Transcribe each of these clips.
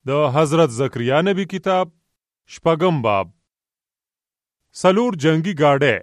د حضرت زکریا نبی کتاب شپږم باب. څلور جنگي ګاډۍ.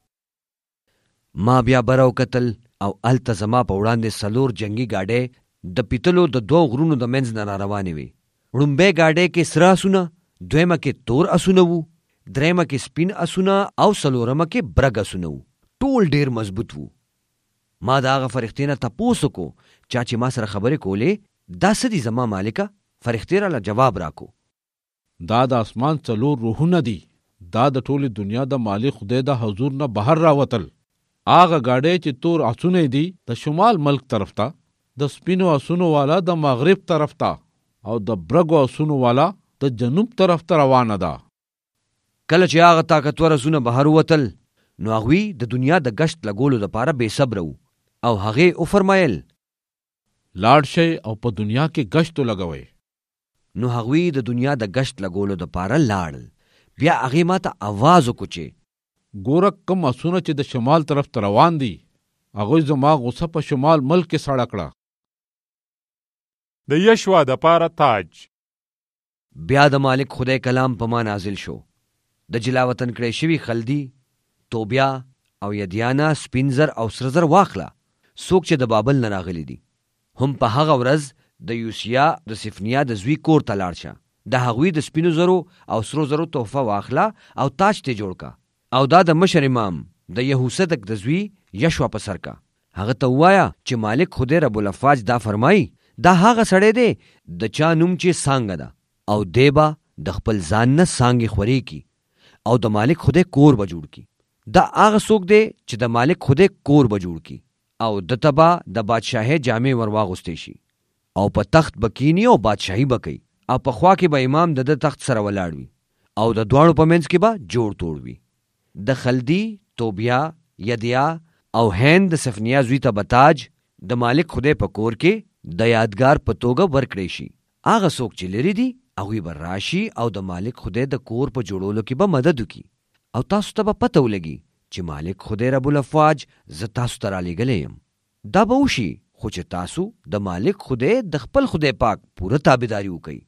ما بیا براو کتل او الته زما په وړاندې څلور جنگي ګاډۍ د پیتلو د دوو غرونو د منځ نه راروانې وې. وړومبۍ ګاډۍ کې سره اسونه، دویمه کې تور اسونه وو، دریمه کې سپین اسونه او څلورمه کې برګ اسونه وو. ټول ډیر مضبوط وو. ما د هغه فرښتې نه تپوس وکړو چا چې ما سره خبرې کولې، دا څه دي زما مالکه؟ فرښتې راله جواب راکو، دا د اسمان څلور روحونه دي. دا د ټولې دنیا د مالک خدای د حضور نه بهر راوتل. هغه ګاډۍ چې تور اسونه دي د شمال ملک طرف ته، د سپینو اسونو والا د مغرب طرف ته، او د برګو اسونو والا د جنوب طرف ته روانه ده. کله چې هغه طاقتور اسونه بهر ووتل نو هغوی د دنیا د گشت لګولو دپاره بې صبره وو او هغې وفرمایل لاړ شئ او په دنیا کې گشت ولګوئ. نو هغوی د دنیا د گشت لګولو دپاره لاړل. بیا هغې ما ته اواز وکړو چې ګوره کوم اسونه چې د شمال طرف ته روان دي، هغوی زما غصه په شمال ملک کې سړه کړه. د یشوا دپاره تاج. بیا د مالک خدای کلام په ما نازل شو. د جلا وطن کړی شوي خلدي، توبیا او یدیانا سپین زر او سره زر واخله، څوک چې د بابل نه راغلي دي. هم په هغه ورځ د یوسیا د سفنیا د زوی کور ته لاړ شه. د هغوی د سپینو زرو او سرو زرو تحفه واخله او تاج ته جوړ کا، او دا د مشر امام د یهوصدق د زوی یشوا په سر کا. هغه ته ووایه چې مالک خدای رب الافواج دا فرمایي، دا هغه سړی دی د چا نوم چې سانګه ده، او دی به د خپل ځان نه سانګې خورې کی او د مالک خدای کور به جوړ کی. دا هغه څوک دی چې د مالک خدای کور به جوړ کی او د تبا د بادشاهي جامې ور واغوستې شي، او په تخت به کینی او بادشاهي به کوي، او په خوا کې به امام د تخت سره ولاړ وي، او د دواړو په منځ کې به جوړ توړ وي. د خلدي، توبیا، یدیا او هند د سفنیا زوی ته به تاج د مالک خدای په کور کې د یادګار په توګه ورکړی شي. هغه څوک چې لري دي هغوی به راشي او د مالک خدای د کور په جوړولو کې به مدد وکړي، او تاسو ته به پته ولګي چې مالک خدای رب الافواج زه تاسو ته رالیږلی یم. دا به وشي خو چې تاسو د مالک خدای د خپل خدای پاک پوره تابعداري وکړئ.